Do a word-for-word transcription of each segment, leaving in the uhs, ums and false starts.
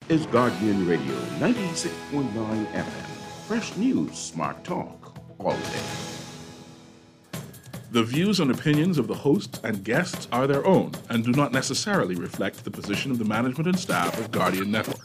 is Guardian Radio ninety-six point nine F M. Fresh news, smart talk, all day. The views and opinions of the hosts and guests are their own and do not necessarily reflect the position of the management and staff of Guardian Network.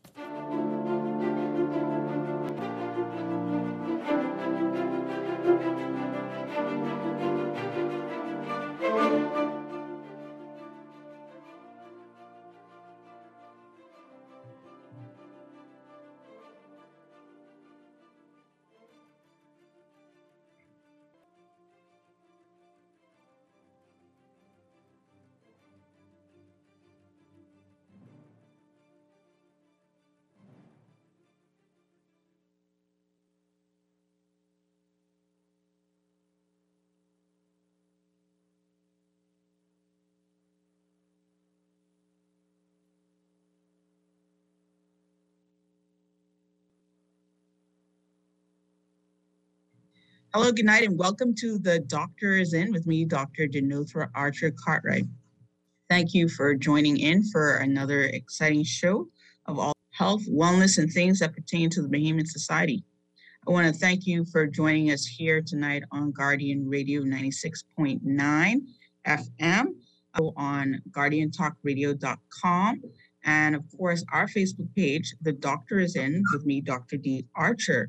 Hello, good night, and welcome to The Doctor is In with me, Doctor Denothra Archer Cartwright. Thank you for joining in for another exciting show of all health, wellness, and things that pertain to the Bahamian Society. I want to thank you for joining us here tonight on Guardian Radio ninety-six point nine F M, on guardian talk radio dot com, and of course, our Facebook page, The Doctor is In with me, Doctor D. Archer.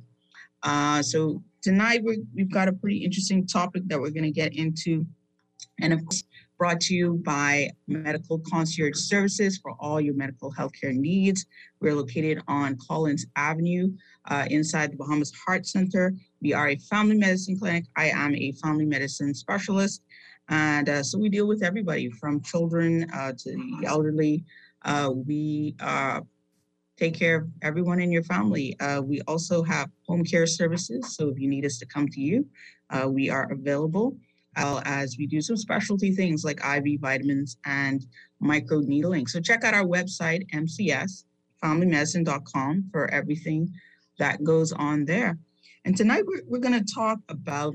Uh, so tonight we're, we've got a pretty interesting topic that we're going to get into, and of course brought to you by Medical Concierge Services for all your medical healthcare needs. We're located on Collins Avenue uh, inside the Bahamas Heart Center. We are a family medicine clinic. I am a family medicine specialist, and uh, so we deal with everybody from children uh, to the elderly. Uh, we uh, take care of everyone in your family. Uh, we also have home care services, so if you need us to come to you, uh, we are available, as well as we do some specialty things like I V vitamins and micro needling. So check out our website, m c s family medicine dot com, for everything that goes on there. And tonight we're, we're going to talk about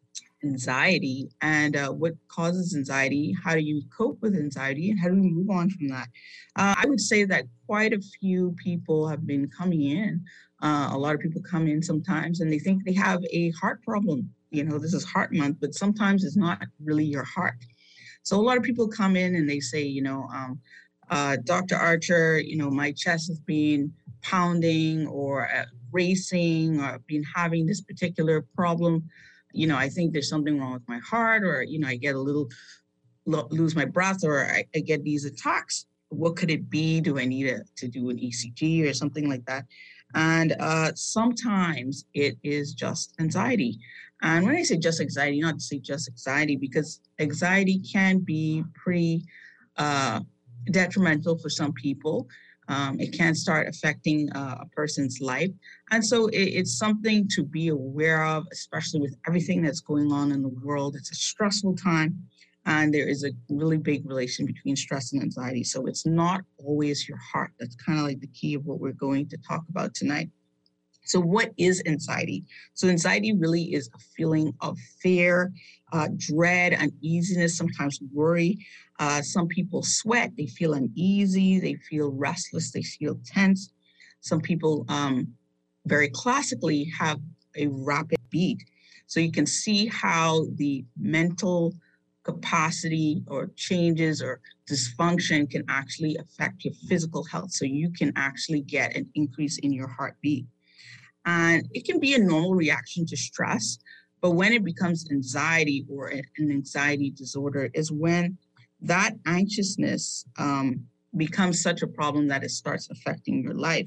anxiety and uh, what causes anxiety, how do you cope with anxiety, and how do we move on from that? Uh, I would say that quite a few people have been coming in. Uh, a lot of people come in sometimes and they think they have a heart problem. You know, this is heart month, but sometimes it's not really your heart. So a lot of people come in and they say, you know, um, uh, Doctor Archer, you know, my chest has been pounding or uh, racing, or been having this particular problem. You know, I think there's something wrong with my heart, or, you know, I get a little, lo- lose my breath, or I, I get these attacks. What could it be? Do I need a, to do an E C G or something like that? And uh, sometimes it is just anxiety. And when I say just anxiety, not to say just anxiety, because anxiety can be pretty uh, detrimental for some people. Um, it can start affecting uh, a person's life. And so it, it's something to be aware of, especially with everything that's going on in the world. It's a stressful time, and there is a really big relation between stress and anxiety. So it's not always your heart. That's kind of like the key of what we're going to talk about tonight. So what is anxiety? So anxiety really is a feeling of fear, uh, dread, uneasiness, sometimes worry. Uh, some people sweat, they feel uneasy, they feel restless, they feel tense. Some people um, very classically have a rapid beat. So you can see how the mental capacity or changes or dysfunction can actually affect your physical health. So you can actually get an increase in your heartbeat. And it can be a normal reaction to stress, but when it becomes anxiety or an anxiety disorder is when that anxiousness um, becomes such a problem that it starts affecting your life.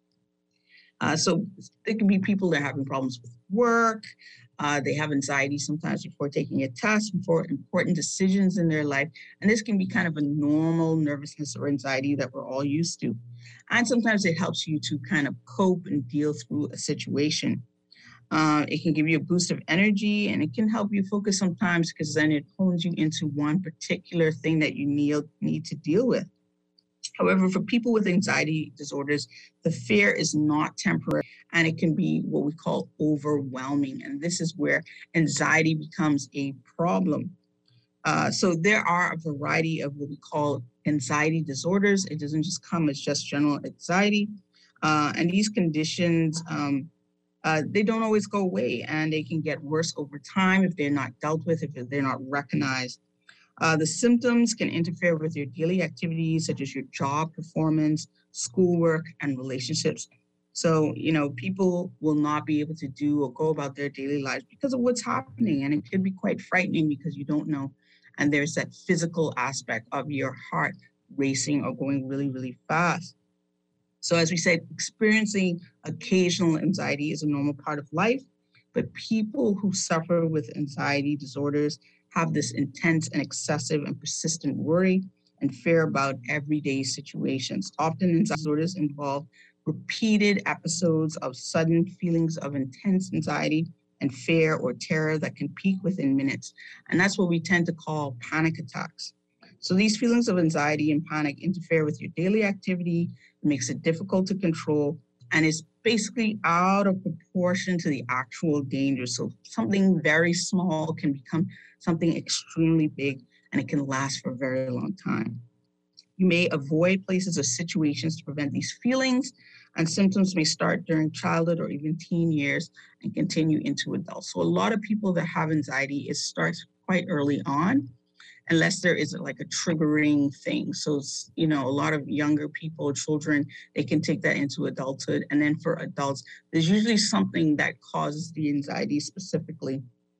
Uh, so there can be people that are having problems with work. Uh, they have anxiety sometimes before taking a test, before important decisions in their life. And this can be kind of a normal nervousness or anxiety that we're all used to. And sometimes it helps you to kind of cope and deal through a situation. Uh, it can give you a boost of energy, and it can help you focus sometimes, because then it hones you into one particular thing that you need, need to deal with. However, for people with anxiety disorders, the fear is not temporary, and it can be what we call overwhelming. And this is where anxiety becomes a problem. Uh, so there are a variety of what we call anxiety disorders. It doesn't just come as just general anxiety. Uh, and these conditions, um, uh, they don't always go away, and they can get worse over time if they're not dealt with, if they're not recognized. Uh, the symptoms can interfere with your daily activities, such as your job performance, schoolwork, and relationships. So, you know, people will not be able to do or go about their daily lives because of what's happening. And it can be quite frightening because you don't know. And there's that physical aspect of your heart racing or going really, really fast. So, as we said, experiencing occasional anxiety is a normal part of life. But people who suffer with anxiety disorders have this intense and excessive and persistent worry and fear about everyday situations. Often anxiety disorders involve repeated episodes of sudden feelings of intense anxiety and fear or terror that can peak within minutes. And that's what we tend to call panic attacks. So these feelings of anxiety and panic interfere with your daily activity, makes it difficult to control, and is basically out of proportion to the actual danger. So something very small can become something extremely big, and it can last for a very long time. You may avoid places or situations to prevent these feelings, and symptoms may start during childhood or even teen years and continue into adults. So a lot of people that have anxiety, it starts quite early on, unless there is like a triggering thing. So, you know, a lot of younger people, children, they can take that into adulthood. And then for adults, there's usually something that causes the anxiety specifically.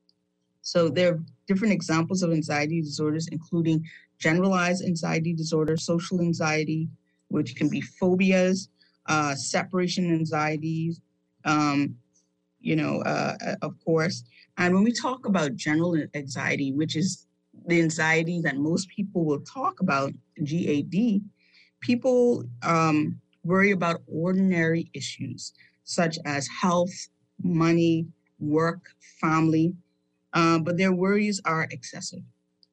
So there are different examples of anxiety disorders, including generalized anxiety disorder, social anxiety, which can be phobias, uh, separation anxieties, um, you know, uh, of course. And when we talk about general anxiety, which is the anxiety that most people will talk about, G A D, people um, worry about ordinary issues such as health, money, work, family, uh, but their worries are excessive.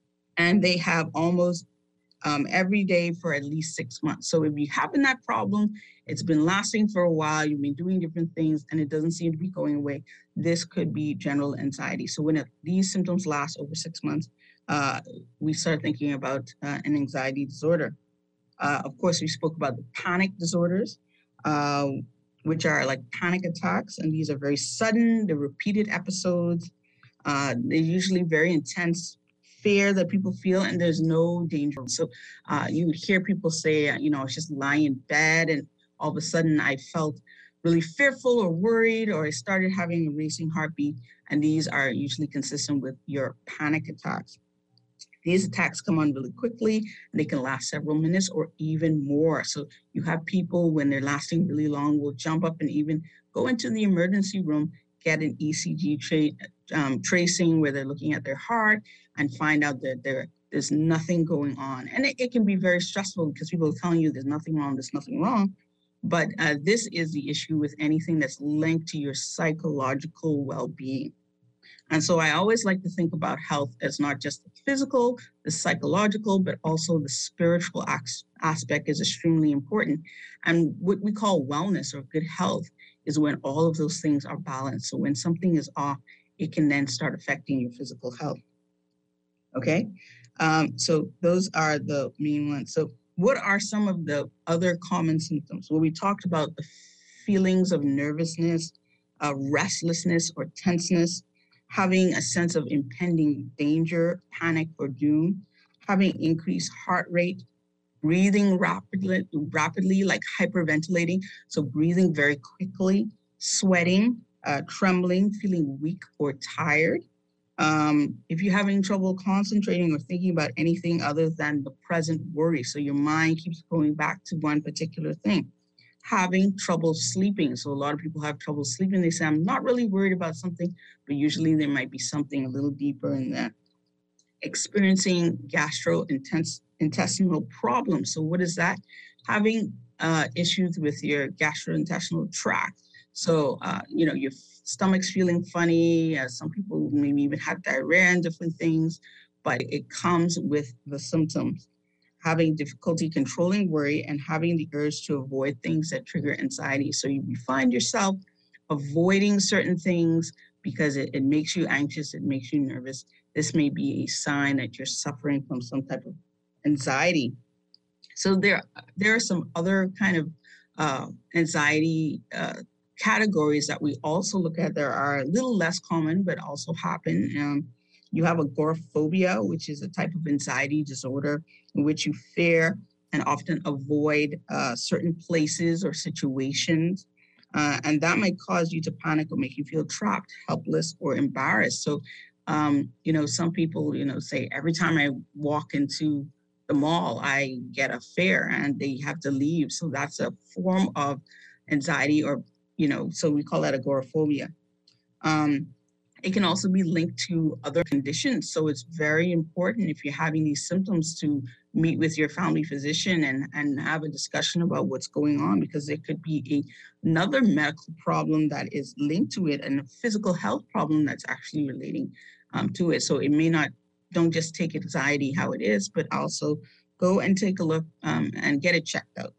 And they have almost um, every day for at least six months. So if you having that problem, it's been lasting for a while, you've been doing different things, and it doesn't seem to be going away, this could be general anxiety. So when it, these symptoms last over six months, uh, we start thinking about uh, an anxiety disorder. Uh, of course, we spoke about the panic disorders, uh, which are like panic attacks, and these are very sudden, they're repeated episodes. Uh, they're usually very intense fear that people feel, and there's no danger. So uh, you would hear people say, you know, I was just lying in bed, and all of a sudden I felt really fearful or worried, or I started having a racing heartbeat, and these are usually consistent with your panic attacks. These attacks come on really quickly, and they can last several minutes or even more. So you have people, when they're lasting really long, will jump up and even go into the emergency room, get an E C G tra- um, tracing where they're looking at their heart and find out that there, there's nothing going on. And it, it can be very stressful because people are telling you there's nothing wrong, there's nothing wrong. But uh, this is the issue with anything that's linked to your psychological well-being. And so I always like to think about health as not just the physical, the psychological, but also the spiritual aspect is extremely important. And what we call wellness or good health is when all of those things are balanced. So when something is off, it can then start affecting your physical health. Okay, um, so those are the main ones. So what are some of the other common symptoms? Well, we talked about the feelings of nervousness, uh, restlessness or tenseness, having a sense of impending danger, panic, or doom, having increased heart rate, breathing rapidly, rapidly like hyperventilating, so breathing very quickly, sweating, uh, trembling, feeling weak or tired. Um, if you're having trouble concentrating or thinking about anything other than the present worry, so your mind keeps going back to one particular thing. Having trouble sleeping. So a lot of people have trouble sleeping. They say, I'm not really worried about something, but usually there might be something a little deeper in that. Experiencing gastrointestinal problems. So what is that? Having uh, issues with your gastrointestinal tract. So, uh, you know, your stomach's feeling funny. Uh, some people maybe even have diarrhea and different things, but it comes with the symptoms. Having difficulty controlling worry and having the urge to avoid things that trigger anxiety. So you find yourself avoiding certain things because it, it makes you anxious, it makes you nervous. This may be a sign that you're suffering from some type of anxiety. So there, there are some other kind of uh, anxiety uh, categories that we also look at. There are a little less common, but also happen. Um, you have agoraphobia, which is a type of anxiety disorder in which you fear and often avoid uh, certain places or situations. Uh, and that might cause you to panic or make you feel trapped, helpless, or embarrassed. So, um, you know, some people, you know, say every time I walk into the mall, I get a fare and they have to leave. So that's a form of anxiety, or, you know, so we call that agoraphobia. Um, it can also be linked to other conditions. So it's very important if you're having these symptoms to meet with your family physician and, and have a discussion about what's going on, because there could be a, another medical problem that is linked to it and a physical health problem that's actually relating um, to it. So it may not, don't just take anxiety how it is, but also go and take a look um, and get it checked out.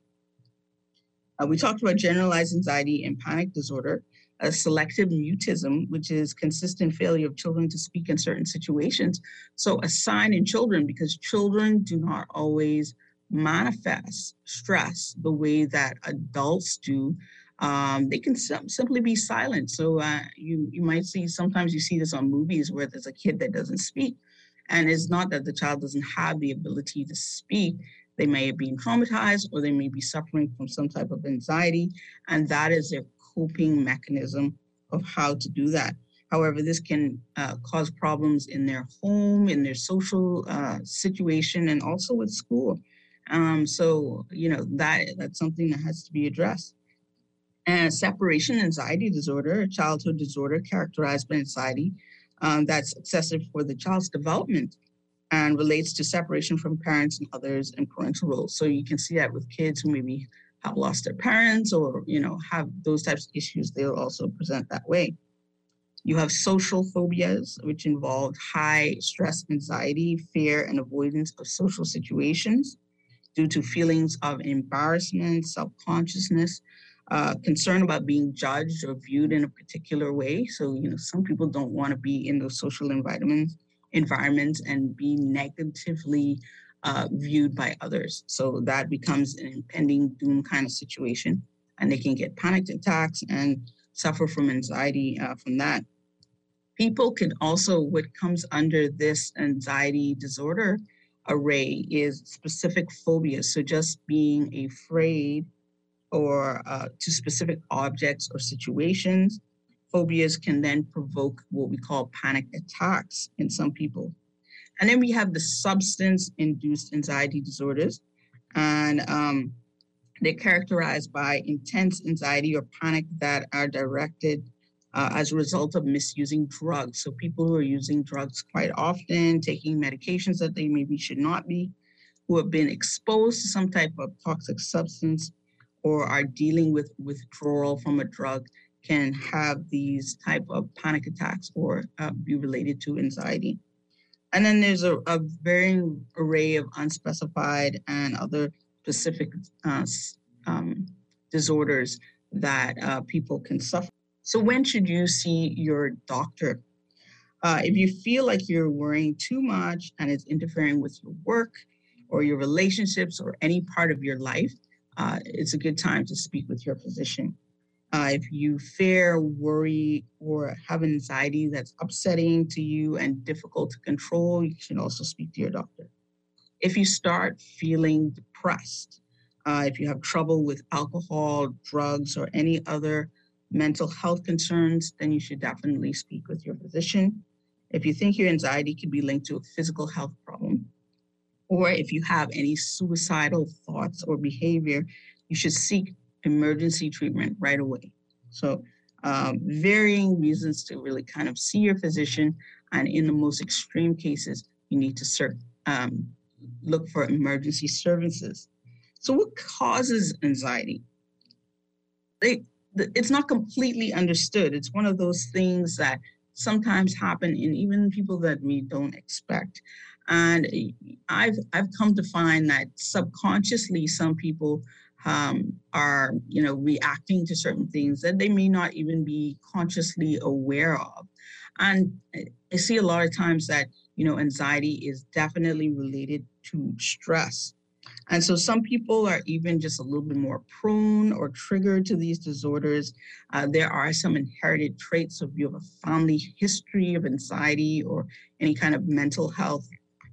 Uh, we talked about generalized anxiety and panic disorder. A selective mutism, which is consistent failure of children to speak in certain situations. So a sign in children, because children do not always manifest stress the way that adults do. Um, they can sim- simply be silent. So uh, you, you might see, sometimes you see this on movies where there's a kid that doesn't speak. And it's not that the child doesn't have the ability to speak. They may have been traumatized, or they may be suffering from some type of anxiety, and that is their coping mechanism of how to do that. However, this can uh, cause problems in their home, in their social uh, situation, and also with school. Um, so, you know, that that's something that has to be addressed. And separation anxiety disorder, a childhood disorder characterized by anxiety um, that's excessive for the child's development and relates to separation from parents and others and parental roles. So you can see that with kids who maybe have lost their parents or, you know, have those types of issues, they'll also present that way. You have social phobias, which involve high stress, anxiety, fear, and avoidance of social situations due to feelings of embarrassment, self-consciousness, uh, concern about being judged or viewed in a particular way. So, you know, some people don't want to be in those social environments, environments and be negatively uh, viewed by others. So that becomes an impending doom kind of situation, and they can get panic attacks and suffer from anxiety uh, from that. People can also, what comes under this anxiety disorder array is specific phobias. So just being afraid or uh, to specific objects or situations. Phobias can then provoke what we call panic attacks in some people. And then we have the substance-induced anxiety disorders, and um, they're characterized by intense anxiety or panic that are directed uh, as a result of misusing drugs. So people who are using drugs quite often, taking medications that they maybe should not be, who have been exposed to some type of toxic substance or are dealing with withdrawal from a drug, can have these type of panic attacks or uh, be related to anxiety. And then there's a, a varying array of unspecified and other specific uh, um, disorders that uh, people can suffer. So when should you see your doctor? Uh, if you feel like you're worrying too much and it's interfering with your work or your relationships or any part of your life, uh, it's a good time to speak with your physician. Uh, if you fear, worry, or have anxiety that's upsetting to you and difficult to control, you should also speak to your doctor. If you start feeling depressed, uh, if you have trouble with alcohol, drugs, or any other mental health concerns, then you should definitely speak with your physician. If you think your anxiety could be linked to a physical health problem, or if you have any suicidal thoughts or behavior, you should seek emergency treatment right away. So um, varying reasons to really kind of see your physician, and in the most extreme cases, you need to cert, um, look for emergency services. So what causes anxiety? They, it's not completely understood. It's one of those things that sometimes happen in even people that we don't expect. And I've I've come to find that subconsciously, some people um, are, you know, reacting to certain things that they may not even be consciously aware of. And I see a lot of times that, you know, anxiety is definitely related to stress. And so some people are even just a little bit more prone or triggered to these disorders. Uh, there are some inherited traits. So if you have a family history of anxiety or any kind of mental health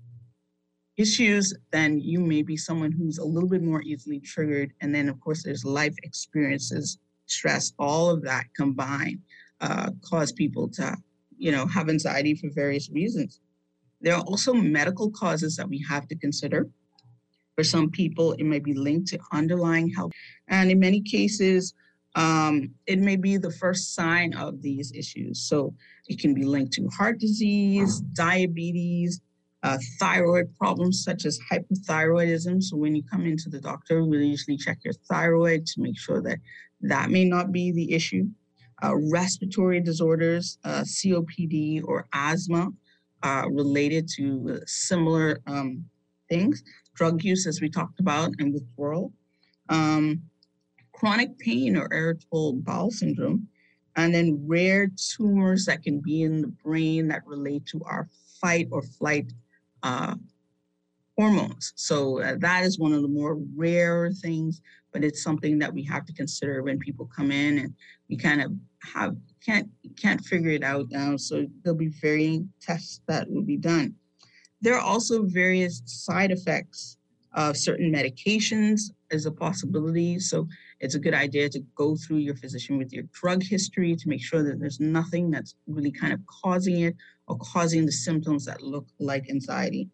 issues, then you may be someone who's a little bit more easily triggered. And then, of course, there's life experiences, stress, all of that combined uh, cause people to, you know, have anxiety for various reasons. There are also medical causes that we have to consider. For some people, it may be linked to underlying health. And in many cases, um, it may be the first sign of these issues. So it can be linked to heart disease, diabetes, uh, thyroid problems such as hypothyroidism. So when you come into the doctor, we'll usually check your thyroid to make sure that that may not be the issue. Uh, respiratory disorders, uh, C O P D or asthma uh, related to similar um, things. Drug use, as we talked about, and withdrawal, um, chronic pain or irritable bowel syndrome, and then rare tumors that can be in the brain that relate to our fight or flight uh, hormones. So uh, that is one of the more rare things, but it's something that we have to consider when people come in, and we kind of have can't can't figure it out now. So there'll be varying tests that will be done. There are also various side effects of certain medications as a possibility. So it's a good idea to go through your physician with your drug history to make sure that there's nothing that's really kind of causing it or causing the symptoms that look like anxiety.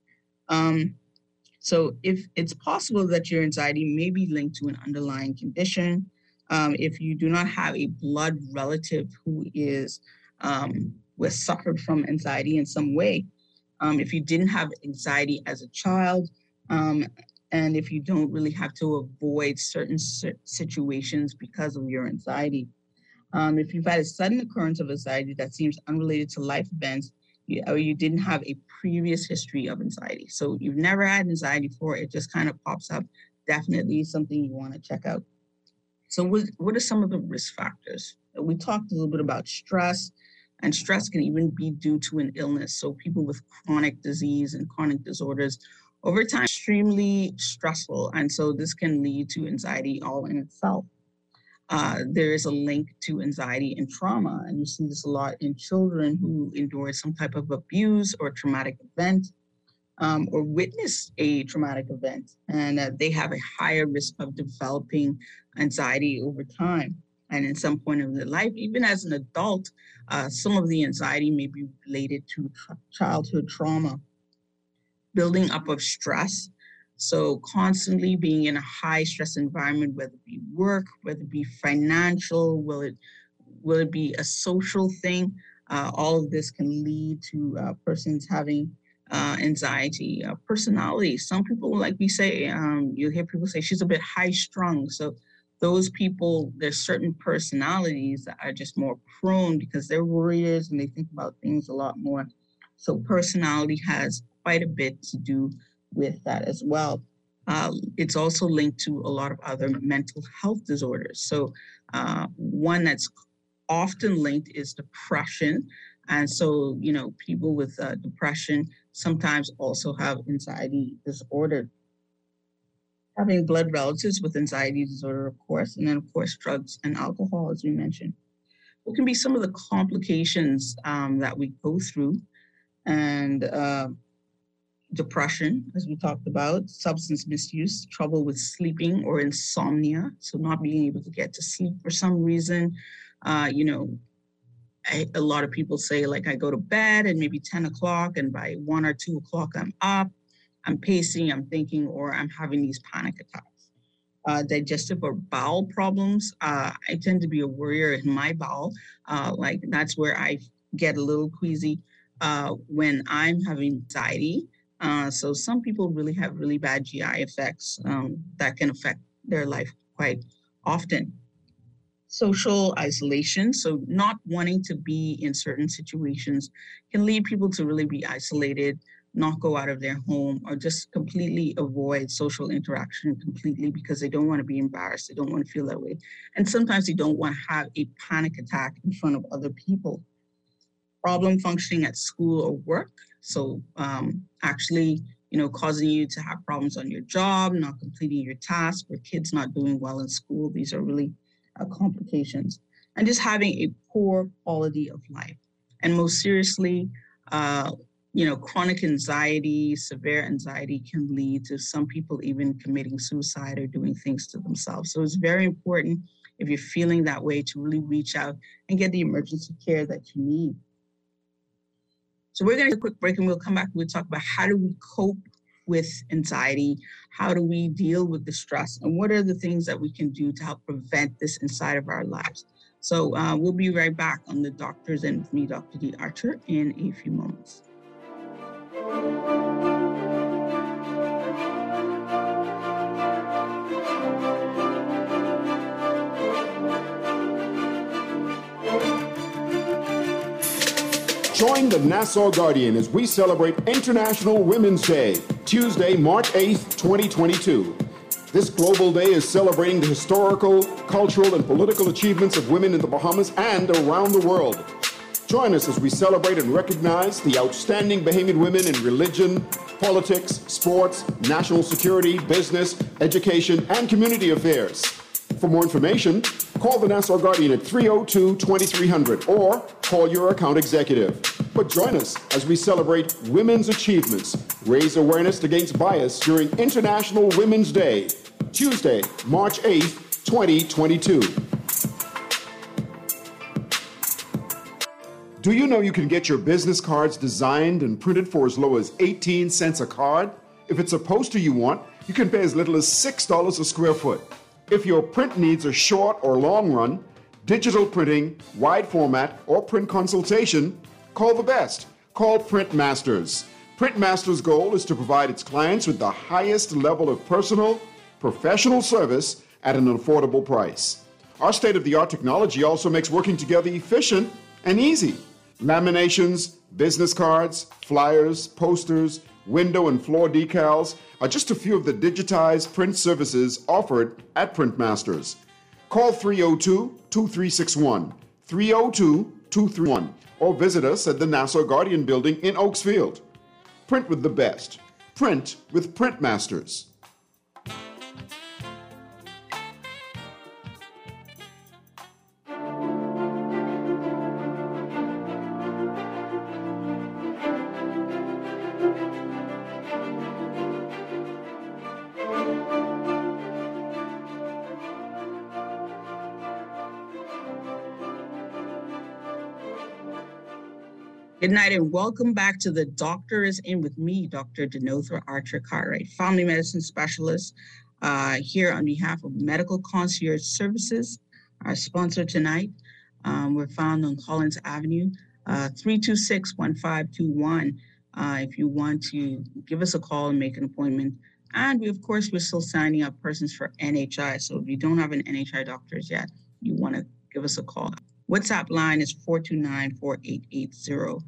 Um, so if it's possible that your anxiety may be linked to an underlying condition, um, if you do not have a blood relative who is um, who has suffered from anxiety in some way, Um, if you didn't have anxiety as a child, um, and if you don't really have to avoid certain situations because of your anxiety. Um, if you've had a sudden occurrence of anxiety that seems unrelated to life events, you, or you didn't have a previous history of anxiety. So you've never had anxiety before, it just kind of pops up, definitely something you want to check out. So what, what are some of the risk factors? We talked a little bit about stress. And stress can even be due to an illness. So people with chronic disease and chronic disorders over time, extremely stressful. And so this can lead to anxiety all in itself. Uh, there is a link to anxiety and trauma. And you see this a lot in children who endure some type of abuse or traumatic event um, or witness a traumatic event. And uh, they have a higher risk of developing anxiety over time. And in some point of their life, even as an adult, uh, some of the anxiety may be related to tra- childhood trauma, building up of stress. So constantly being in a high stress environment, whether it be work, whether it be financial, will it, will it be a social thing? Uh, all of this can lead to uh, persons having uh, anxiety. Uh, personality, some people, like we say, um, you hear people say she's a bit high strung. So those people, there's certain personalities that are just more prone because they're warriors and they think about things a lot more. So personality has quite a bit to do with that as well. Uh, it's also linked to a lot of other mental health disorders. So uh, one that's often linked is depression. And so, you know, people with uh, depression sometimes also have anxiety disorder. Having blood relatives with anxiety disorder, of course, and then, of course, drugs and alcohol, as we mentioned. What can be some of the complications um, that we go through? And uh, depression, as we talked about, substance misuse, trouble with sleeping or insomnia, so not being able to get to sleep for some reason. Uh, you know, I, a lot of people say, like, I go to bed and maybe ten o'clock, and by one or two o'clock, I'm up. I'm pacing, I'm thinking, or I'm having these panic attacks. Uh, digestive or bowel problems. Uh, I tend to be a worrier in my bowel. Uh, like that's where I get a little queasy uh, when I'm having anxiety. Uh, so some people really have really bad G I effects um, that can affect their life quite often. Social isolation, so not wanting to be in certain situations can lead people to really be isolated, not go out of their home, or just completely avoid social interaction completely because they don't want to be embarrassed. They don't want to feel that way. And sometimes they don't want to have a panic attack in front of other people. Problem functioning at school or work. So um, actually, you know, causing you to have problems on your job, not completing your task, or kids not doing well in school. These are really uh, complications. And just having a poor quality of life. And most seriously, uh, you know, chronic anxiety, severe anxiety can lead to some people even committing suicide or doing things to themselves. So it's very important, if you're feeling that way, to really reach out and get the emergency care that you need. So we're going to take a quick break, and we'll come back and we'll talk about how do we cope with anxiety, how do we deal with the stress, and what are the things that we can do to help prevent this inside of our lives. So uh, we'll be right back on The Doctors In with me, Doctor Dee Archer, in a few moments. Join the Nassau Guardian as we celebrate International Women's Day, Tuesday, March eighth, twenty twenty-two. This global day is celebrating the historical, cultural, and political achievements of women in the Bahamas and around the world. Join us as we celebrate and recognize the outstanding Bahamian women in religion, politics, sports, national security, business, education, and community affairs. For more information, call the Nassau Guardian at three oh two, twenty-three hundred or call your account executive. But join us as we celebrate women's achievements, raise awareness against bias during International Women's Day, Tuesday, March eighth, twenty twenty-two. Do you know you can get your business cards designed and printed for as low as eighteen cents a card? If it's a poster you want, you can pay as little as six dollars a square foot. If your print needs are short or long run, digital printing, wide format, or print consultation, call the best. Call Print Masters. Print Masters' goal is to provide its clients with the highest level of personal, professional service at an affordable price. Our state-of-the-art technology also makes working together efficient and easy. Laminations, business cards, flyers, posters, window and floor decals are just a few of the digitized print services offered at Print Masters. Call three oh two, two three six one, three oh two, two three one, or visit us at the Nassau Guardian Building in Oaksfield. Print with the best. Print with Print Masters. Good night and welcome back to The Doctor Is In with me, Doctor Denothra Archer Cartwright, family medicine specialist, uh, here on behalf of Medical Concierge Services, our sponsor tonight. Um, we're found on Collins Avenue, uh, three two six, one five two one. Uh, if you want to give us a call and make an appointment. And we, of course, we're still signing up persons for N H I. So if you don't have an N H I doctors yet, you want to give us a call. WhatsApp line is four two nine, four eight eight zero.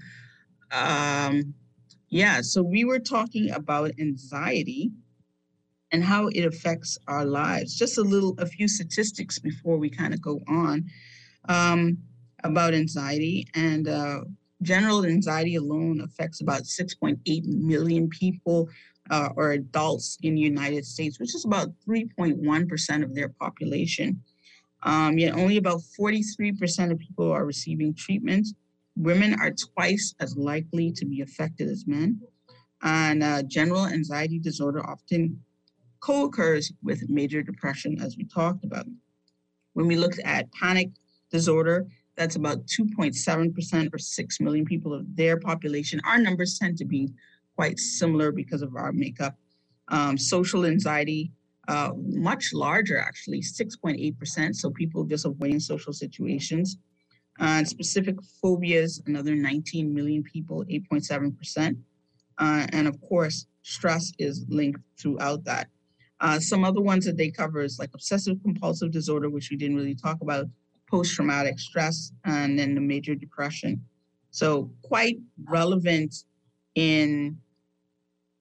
Um, yeah, so we were talking about anxiety and how it affects our lives. Just a little, a few statistics before we kind of go on um, about anxiety. And uh, general anxiety alone affects about six point eight million people uh, or adults in the United States, which is about three point one percent of their population. Um, yet only about forty-three percent of people are receiving treatment. Women are twice as likely to be affected as men. And uh, general anxiety disorder often co-occurs with major depression, as we talked about. When we looked at panic disorder, that's about two point seven percent or six million people of their population. Our numbers tend to be quite similar because of our makeup. Um, social anxiety, Uh, much larger, actually, six point eight percent. So people just avoiding social situations. Uh, specific phobias, another nineteen million people, eight point seven percent. Uh, and of course, stress is linked throughout that. Uh, some other ones that they cover is like obsessive compulsive disorder, which we didn't really talk about, post-traumatic stress, and then the major depression. So quite relevant in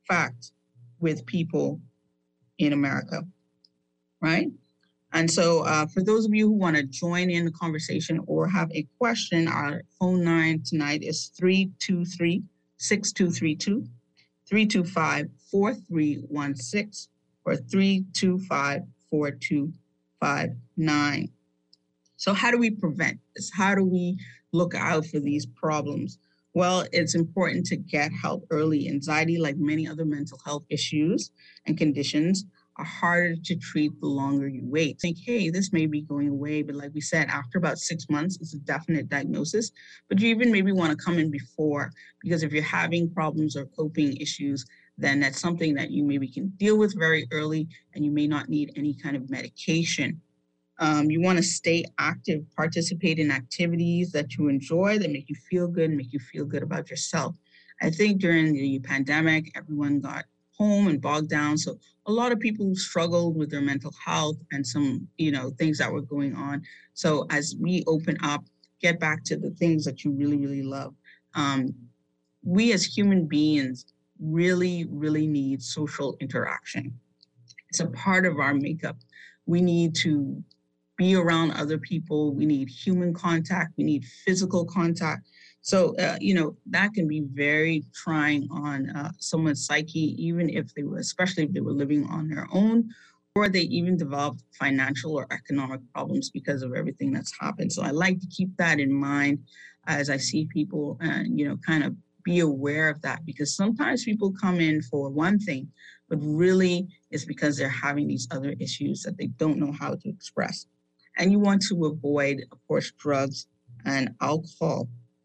fact with people in America, right? And so uh, for those of you who want to join in the conversation or have a question, our phone line tonight is three two three, six two three two, three two five, four three one six, or three two five, four two five nine. So how do we prevent this? How do we look out for these problems? Well, it's important to get help early. Anxiety, like many other mental health issues and conditions, are harder to treat the longer you wait. Think, hey, this may be going away, but like we said, after about six months, it's a definite diagnosis. But you even maybe want to come in before, because if you're having problems or coping issues, then that's something that you maybe can deal with very early, and you may not need any kind of medication. Um, you want to stay active, participate in activities that you enjoy, that make you feel good, make you feel good about yourself. I think during the pandemic, everyone got home and bogged down. So a lot of people struggled with their mental health and some, you know, things that were going on. So as we open up, get back to the things that you really, really love. Um, we as human beings really, really need social interaction. It's a part of our makeup. We need to be around other people. We need human contact. We need physical contact. So, uh, you know, that can be very trying on uh, someone's psyche, even if they were, especially if they were living on their own, or they even developed financial or economic problems because of everything that's happened. So I like to keep that in mind as I see people, uh, you know, kind of be aware of that, because sometimes people come in for one thing, but really it's because they're having these other issues that they don't know how to express. And you want to avoid, of course, drugs and alcohol.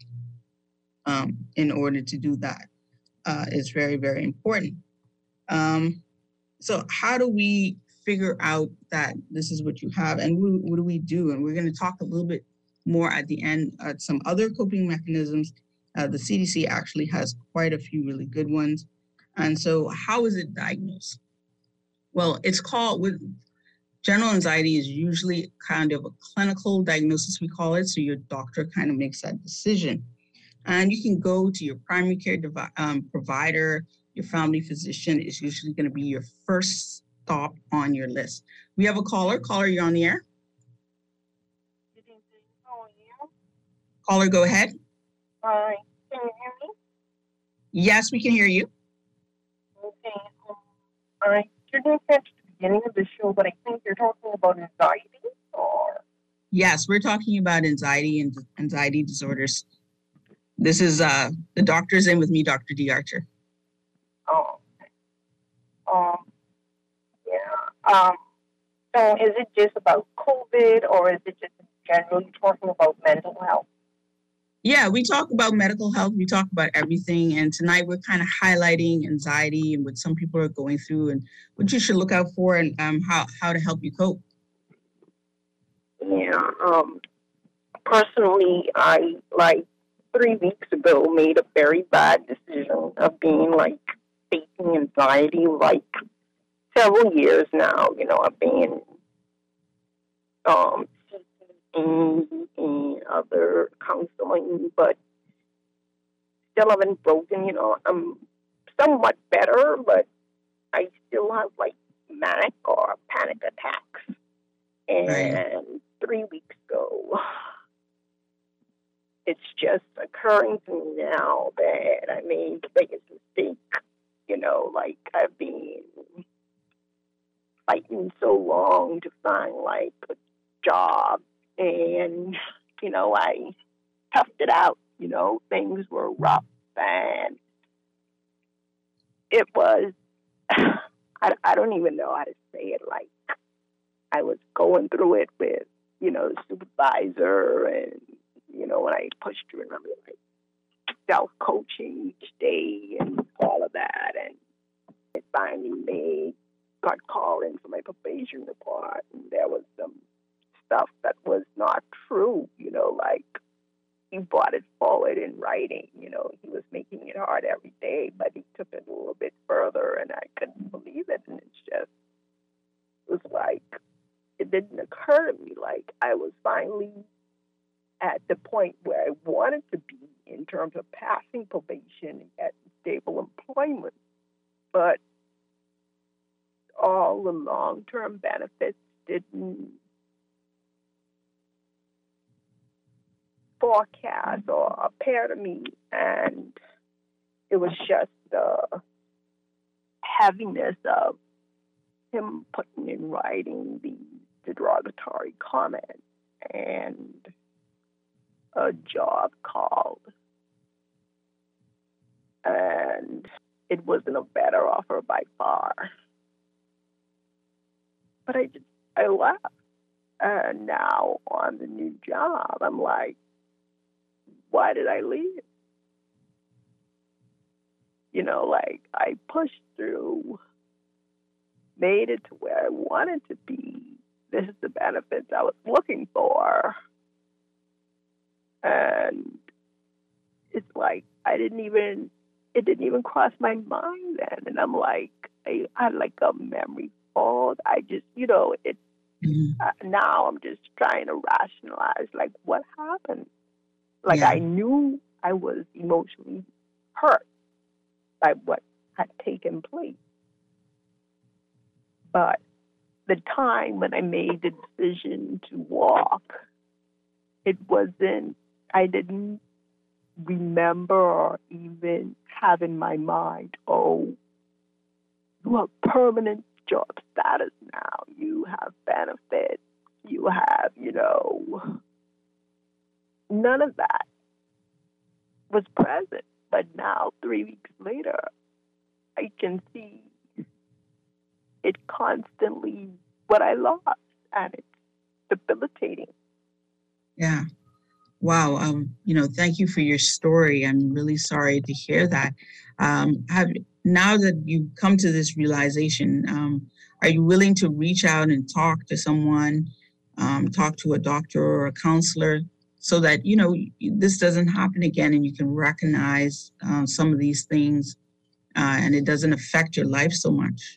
Um, in order to do that uh, is very, very important. Um, so how do we figure out that this is what you have, and what, what do we do? And we're going to talk a little bit more at the end at some other coping mechanisms. Uh, the C D C actually has quite a few really good ones. And so how is it diagnosed? Well, it's called, with general anxiety is usually kind of a clinical diagnosis, we call it. So your doctor kind of makes that decision. And you can go to your primary care devi- um, provider. Your family physician is usually going to be your first stop on your list. We have a caller. Caller, you're on the air. How are you? Caller, go ahead. Hi. Can you hear me? Yes, we can hear you. Okay. Um, I didn't catch the beginning of the show, but I think you're talking about anxiety, or? Yes, we're talking about anxiety and anxiety disorders. This is uh, the doctor's in with me, Doctor D. Archer. Oh, okay. Um, yeah. Um, so is it just about COVID, or is it just in general you're talking about mental health? Yeah, we talk about medical health. We talk about everything. And tonight we're kind of highlighting anxiety and what some people are going through and what you should look out for, and um, how, how to help you cope. Yeah. Um, personally, I, like, three weeks ago made a very bad decision of being, like, facing anxiety, like, several years now. You know, I've been um, and, and other counseling, but still haven't broken. You know, I'm somewhat better, but I still have, like, manic or panic attacks. And Right. three weeks ago, it's just occurring to me now that I made the biggest mistake. You know, like, I've been fighting so long to find, like, a job, and, you know, I toughed it out. You know, things were rough, and it was, I, I don't even know how to say it, like, I was going through it with, you know, the supervisor, and, you know, when I pushed through, and I'm like, self-coaching each day and all of that, and it finally made, got called in for my probation report, and there was some stuff that was not true, you know, like, he brought it forward in writing, you know, he was making it hard every day, but he took it a little bit further, and I couldn't believe it, and it's just, it was like, it didn't occur to me, like, I was finally at the point where I wanted to be in terms of passing probation and getting stable employment. but all the long-term benefits didn't forecast or appear to me, and it was just the heaviness of him putting in writing the derogatory comment and a job called, and it wasn't a better offer by far. But I just, I left. And now on the new job, I'm like, why did I leave? You know, like, I pushed through, made it to where I wanted to be. This is the benefits I was looking for. And it's like, I didn't even, it didn't even cross my mind then. And I'm like, I, I had like a memory fault. I just, you know, it, mm-hmm. uh, now I'm just trying to rationalize, like, what happened? Like, yeah. I knew I was emotionally hurt by what had taken place. But the time when I made the decision to walk, it wasn't, I didn't remember or even have in my mind, oh, you have permanent job status now. You have benefits. You have, you know, none of that was present. But now, three weeks later, I can see it constantly what I lost, and it's debilitating. Yeah. Wow. Um, you know, thank you for your story. I'm really sorry to hear that. Um, have now that you've come to this realization, um, are you willing to reach out and talk to someone, um, talk to a doctor or a counselor, so that, you know, this doesn't happen again and you can recognize uh, some of these things uh, and it doesn't affect your life so much?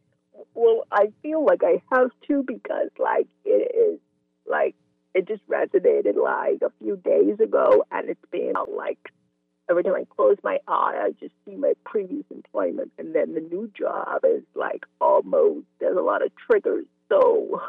Well, I feel like I have to, because, like, it is, like, it just resonated, like, a few days ago, and it's been, like, every time I close my eye, I just see my previous employment, and then the new job is, like, almost, there's a lot of triggers, so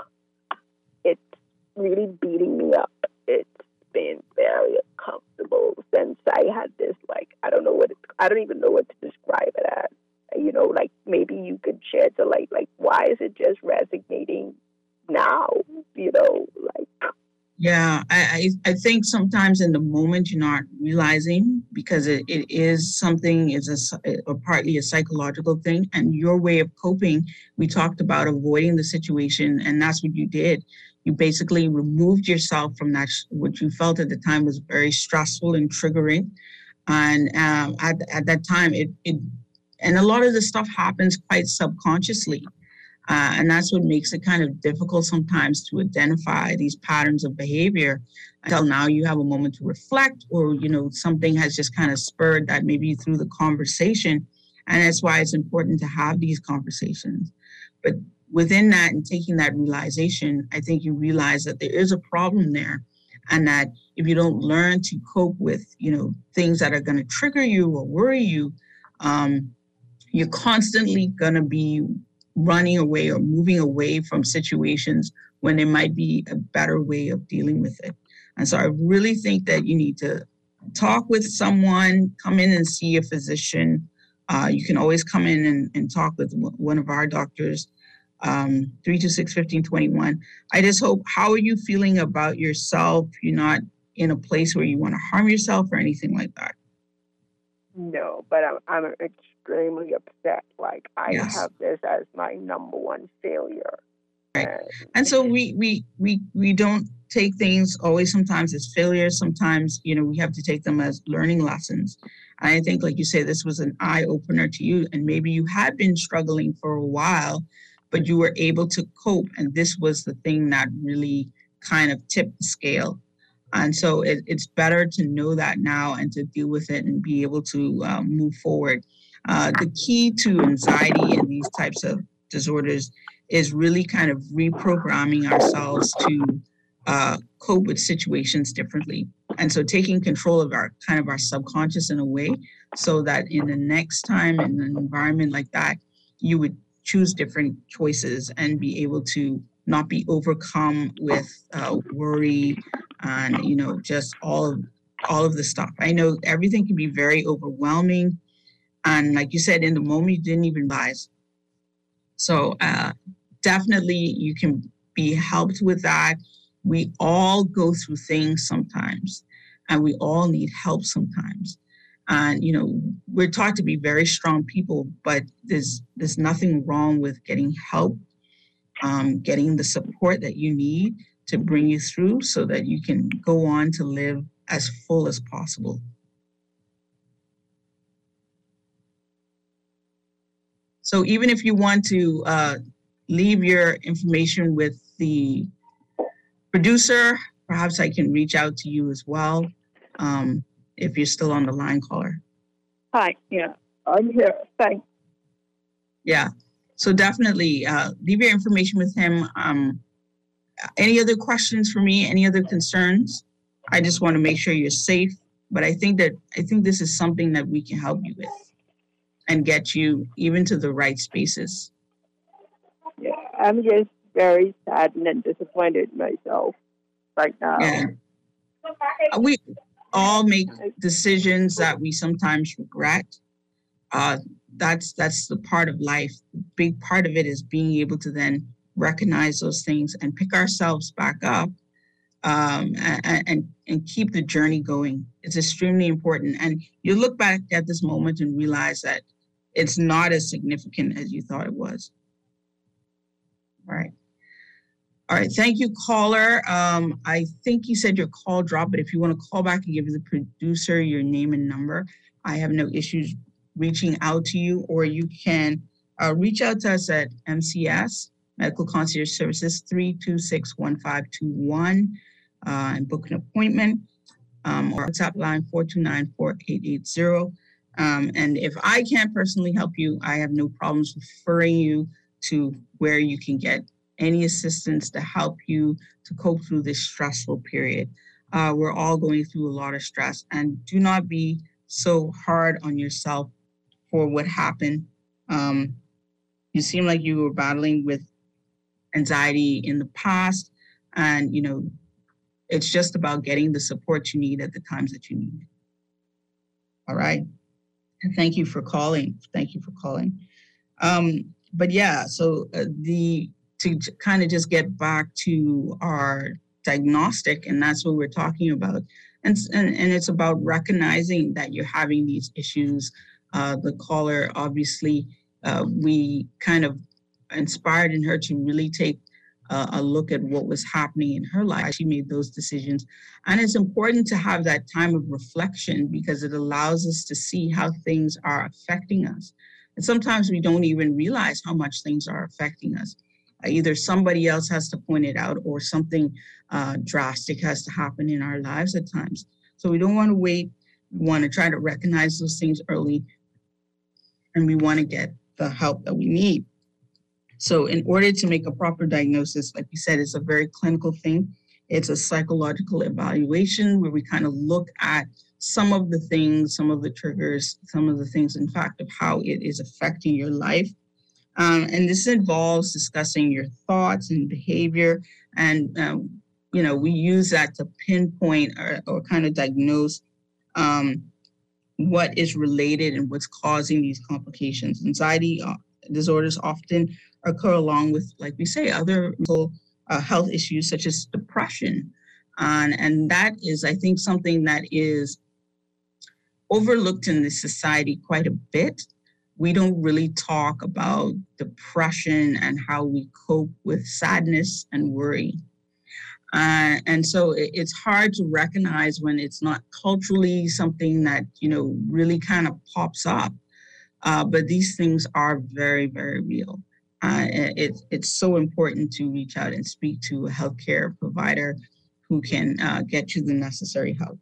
it's really beating me up. It's been very uncomfortable since I had this, like, I don't know what, it's, I don't even know what to describe it as. You know, like, maybe you could shed the light, like, why is it just resonating now, you know, like. Yeah, I, I, I think sometimes in the moment you're not realizing, because it, it is something, it's a, a partly a psychological thing, and your way of coping, we talked about avoiding the situation, and that's what you did. You basically removed yourself from that, what you felt at the time was very stressful and triggering. And um, at, at that time, it, it and a lot of the stuff happens quite subconsciously. Uh, and that's what makes it kind of difficult sometimes to identify these patterns of behavior until now you have a moment to reflect, or, you know, something has just kind of spurred that maybe through the conversation. And that's why it's important to have these conversations. But within that and taking that realization, I think you realize that there is a problem there. And that if you don't learn to cope with, you know, things that are going to trigger you or worry you, um, you're constantly going to be running away or moving away from situations when there might be a better way of dealing with it. And so I really think that you need to talk with someone, come in and see a physician. Uh, you can always come in and, and talk with one of our doctors, um, three two six, one five two one. I just hope, how are you feeling about yourself? You're not in a place where you want to harm yourself or anything like that? No, but I'm, I'm extremely upset. Like, I yes. have this as my number one failure. Right. And, and so we, we, we, we don't take things always sometimes as failures. Sometimes, you know, we have to take them as learning lessons. And I think, like you say, this was an eye opener to you. And maybe you had been struggling for a while, but you were able to cope. And this was the thing that really kind of tipped the scale. And so it, it's better to know that now and to deal with it and be able to um, move forward. Uh, the key to anxiety and these types of disorders is really kind of reprogramming ourselves to uh, cope with situations differently. and so taking control of our kind of our subconscious in a way, so that in the next time in an environment like that, you would choose different choices and be able to not be overcome with uh, worry and, you know, just all of, all of the stuff. I know everything can be very overwhelming. And like you said, in the moment, you didn't even realize. So uh, definitely you can be helped with that. We all go through things sometimes, and we all need help sometimes. And, you know, we're taught to be very strong people, but there's there's nothing wrong with getting help, um, getting the support that you need to bring you through so that you can go on to live as full as possible. So even if you want to uh, leave your information with the producer, perhaps I can reach out to you as well. Um, if you're still on the line, caller. Hi, yeah, I'm here. Thanks. Yeah, so definitely uh, leave your information with him. Um, any other questions for me? Any other concerns? I just want to make sure you're safe. But I think that I think this is something that we can help you with and get you even to the right spaces. Yeah, I'm just very saddened and disappointed myself right now. Yeah. We all make decisions that we sometimes regret. Uh, that's that's the part of life. The big part of it is being able to then recognize those things and pick ourselves back up, um, and, and and keep the journey going. It's extremely important. And you look back at this moment and realize that it's not as significant as you thought it was. All right. All right, thank you, caller. Um, I think you said your call dropped, but if you want to call back and give the producer your name and number, I have no issues reaching out to you, or you can uh, reach out to us at M C S, Medical Concierge Services, three two six, one five two one, uh, and book an appointment, um, or WhatsApp line four two nine, four eight eight zero. Um, and if I can't personally help you, I have no problems referring you to where you can get any assistance to help you to cope through this stressful period. Uh, we're all going through a lot of stress, and do not be so hard on yourself for what happened. Um, you seem like you were battling with anxiety in the past, and you know, it's just about getting the support you need at the times that you need. All right. And thank you for calling. Thank you for calling. Um, but yeah, so uh, the to kind of just get back to our diagnostic, and that's what we're talking about. And, and, and it's about recognizing that you're having these issues. Uh, the caller, obviously, uh, we kind of inspired in her to really take uh, a look at what was happening in her life. She made those decisions. And it's important to have that time of reflection because it allows us to see how things are affecting us. And sometimes we don't even realize how much things are affecting us. Either somebody else has to point it out or something uh, drastic has to happen in our lives at times. So we don't want to wait. We want to try to recognize those things early, and we want to get the help that we need. So in order to make a proper diagnosis, like you said, it's a very clinical thing. It's a psychological evaluation where we kind of look at some of the things, some of the triggers, some of the things, in fact, of how it is affecting your life. Um, and this involves discussing your thoughts and behavior. And, um, you know, we use that to pinpoint or, or kind of diagnose um, what is related and what's causing these complications. Anxiety uh, disorders often occur along with, like we say, other mental uh, health issues such as depression. Um, and that is, I think, something that is overlooked in this society quite a bit. We don't really talk about depression and how we cope with sadness and worry. Uh, and so it, it's hard to recognize when it's not culturally something that, you know, really kind of pops up. Uh, but these things are very, very real. Uh, it, it's so important to reach out and speak to a healthcare provider who can uh, get you the necessary help.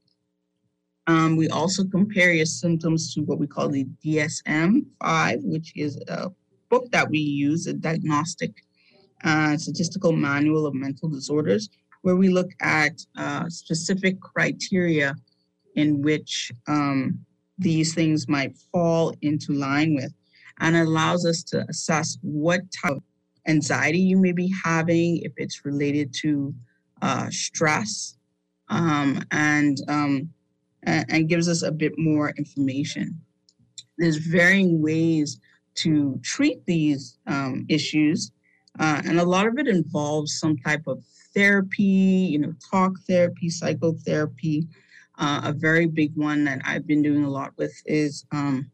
Um, we also compare your symptoms to what we call the D S M five, which is a book that we use, a diagnostic uh, statistical manual of mental disorders. where we look at uh, specific criteria in which um, these things might fall into line with, and it allows us to assess what type of anxiety you may be having, if it's related to uh, stress, um, and, um, and and gives us a bit more information. There's varying ways to treat these um, issues, uh, and a lot of it involves some type of therapy, you know, talk therapy, psychotherapy. Uh, a very big one that I've been doing a lot with is, um,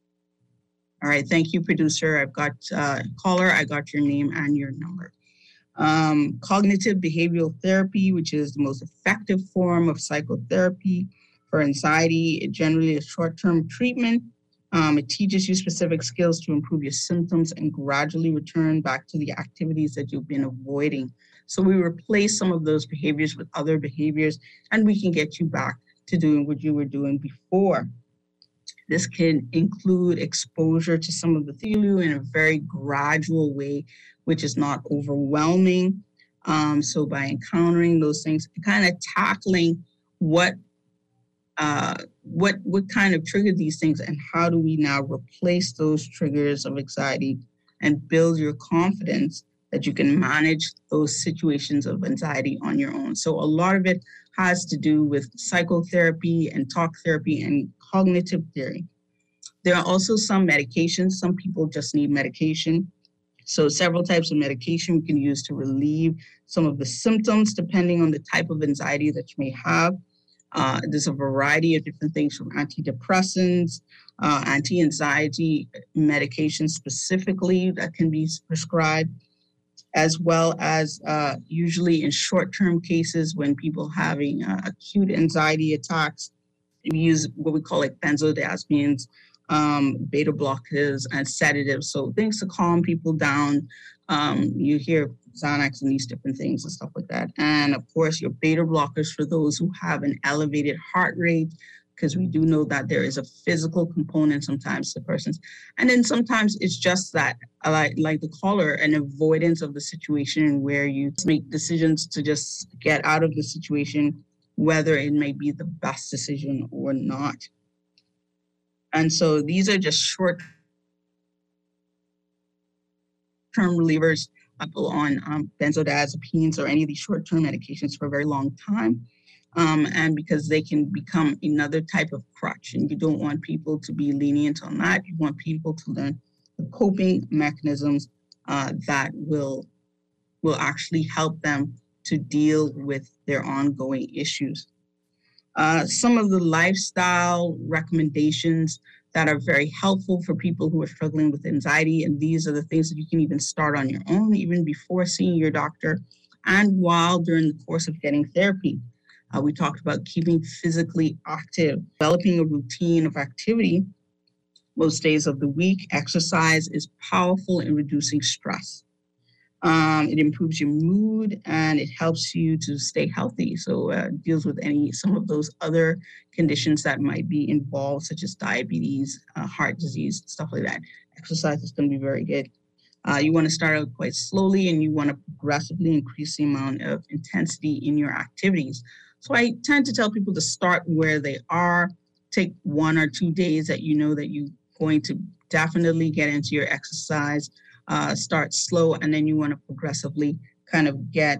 all right, thank you, producer. I've got uh, caller, I got your name and your number. Um, cognitive behavioral therapy, which is the most effective form of psychotherapy for anxiety. It generally is short-term treatment. Um, it teaches you specific skills to improve your symptoms and gradually return back to the activities that you've been avoiding. So we replace some of those behaviors with other behaviors, and we can get you back to doing what you were doing before. This can include exposure to some of the theory in a very gradual way, which is not overwhelming. Um, so by encountering those things, kind of tackling what uh, what what kind of triggered these things, and how do we now replace those triggers of anxiety and build your confidence that you can manage those situations of anxiety on your own. So a lot of it has to do with psychotherapy and talk therapy and cognitive theory. There are also some medications. Some people just need medication. So several types of medication we can use to relieve some of the symptoms depending on the type of anxiety that you may have. Uh, there's a variety of different things, from antidepressants, uh, anti-anxiety medications specifically that can be prescribed, as well as uh, usually in short-term cases when people having uh, acute anxiety attacks, we use what we call like benzodiazepines, um, beta blockers, and sedatives. So things to calm people down. Um, you hear Xanax and these different things and stuff like that. And of course, your beta blockers for those who have an elevated heart rate, because we do know that there is a physical component sometimes to persons. And then sometimes it's just that, like, like the caller, an avoidance of the situation where you make decisions to just get out of the situation, whether it may be the best decision or not. And so these are just short-term relievers, people on um, benzodiazepines or any of these short-term medications for a very long time. Um, and because they can become another type of crutch, and you don't want people to be lenient on that. You want people to learn the coping mechanisms uh, that will, will actually help them to deal with their ongoing issues. Uh, some of the lifestyle recommendations that are very helpful for people who are struggling with anxiety, and these are the things that you can even start on your own, even before seeing your doctor, and while during the course of getting therapy. Uh, we talked about keeping physically active, developing a routine of activity most days of the week. Exercise is powerful in reducing stress. Um, it improves your mood, and it helps you to stay healthy. So uh, it deals with any some of those other conditions that might be involved, such as diabetes, uh, heart disease, stuff like that. Exercise is going to be very good. Uh, you want to start out quite slowly, and you want to progressively increase the amount of intensity in your activities. So I tend to tell people to start where they are. Take one or two days that you know that you're going to definitely get into your exercise. Uh, start slow, and then you want to progressively kind of get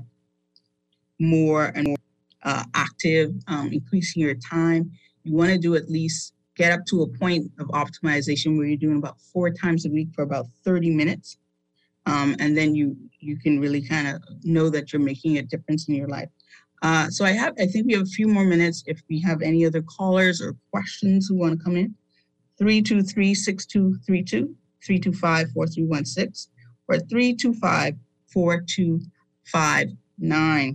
more and more uh, active, um, increasing your time. You want to do at least get up to a point of optimization where you're doing about four times a week for about thirty minutes. Um, and then you you can really kind of know that you're making a difference in your life. Uh, so I have, I think we have a few more minutes. If we have any other callers or questions who want to come in, three two three, six two three two, three two five, four three one six, or three two five, four two five nine.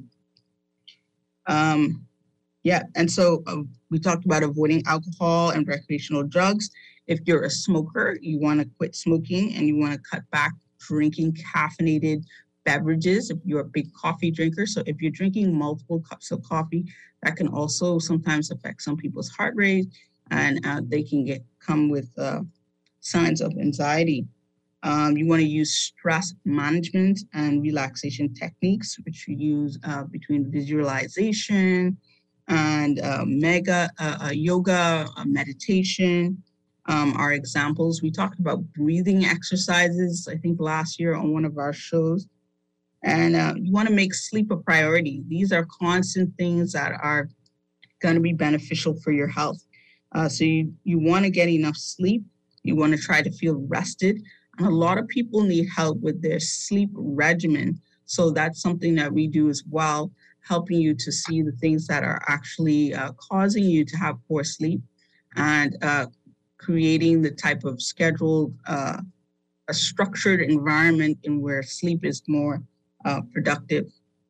Um, yeah, and so uh, we talked about avoiding alcohol and recreational drugs. If you're a smoker, you want to quit smoking, and you want to cut back drinking caffeinated beverages if you're a big coffee drinker. So if you're drinking multiple cups of coffee, that can also sometimes affect some people's heart rate, and uh, they can get come with uh, signs of anxiety. Um, you want to use stress management and relaxation techniques, which you use uh, between visualization and uh, mega uh, uh, yoga, uh, meditation um, are examples. We talked about breathing exercises, I think last year on one of our shows. And uh, you want to make sleep a priority. These are constant things that are going to be beneficial for your health. Uh, so you, you want to get enough sleep. You want to try to feel rested. And a lot of people need help with their sleep regimen. So that's something that we do as well, helping you to see the things that are actually uh, causing you to have poor sleep and uh, creating the type of scheduled, uh, a structured environment in where sleep is more uh, productive.